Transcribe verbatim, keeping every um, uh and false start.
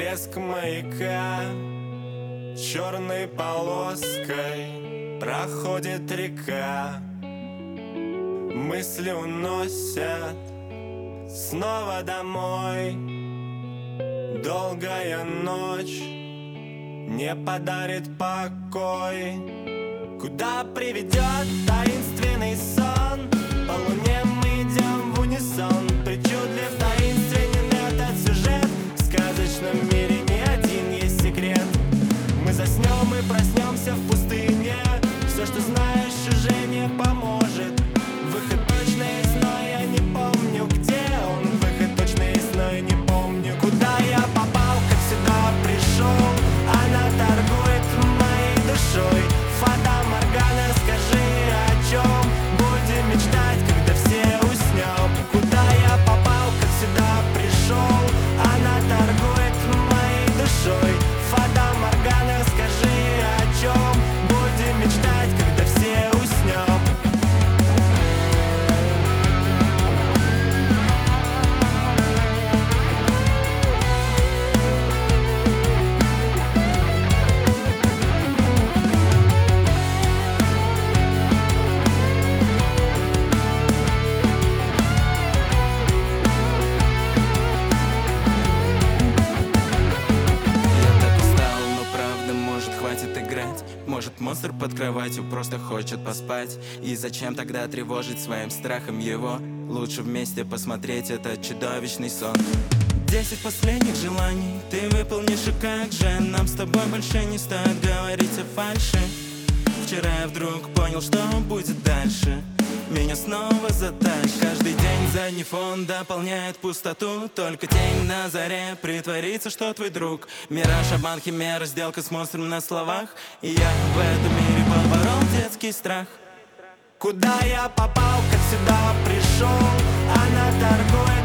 Блеск маяка черной полоской проходит река. Мысли уносят снова домой. Долгая ночь не подарит покой. Куда приведет таинственный сон? По луне мы идем в унисон. Причудлив, таинственен этот сюжет. В сказочном мире не один есть секрет. Мы заснем и проснемся в пустыне. Все, что знаешь, уже не поможет. Выход точно есть, но я не помню, где он. Выход точно есть, но я не помню, куда я попал, как сюда пришел. Она торгует моей душой. Фата Моргана, скажи, о чем будем мечтать, когда все уснем. Куда я попал, как сюда пришел. Она торгует моей душой. Фата Моргана, скажи, о чем будем мечтать, когда все уснем. Может, монстр под кроватью просто хочет поспать. И зачем тогда тревожить своим страхом его? Лучше вместе посмотреть этот чудовищный сон. Десять последних желаний ты выполнишь, и как же нам с тобой больше не стоит говорить о фальши. Вчера я вдруг понял, что будет дальше. Меня снова затащит. Каждый день задний фон дополняет пустоту. Только тень на заре притворится, что твой друг. Мираж, обман, химера, сделка с монстром на словах. И я в этом мире поборол детский страх. Куда я попал, как сюда пришел. Она торгует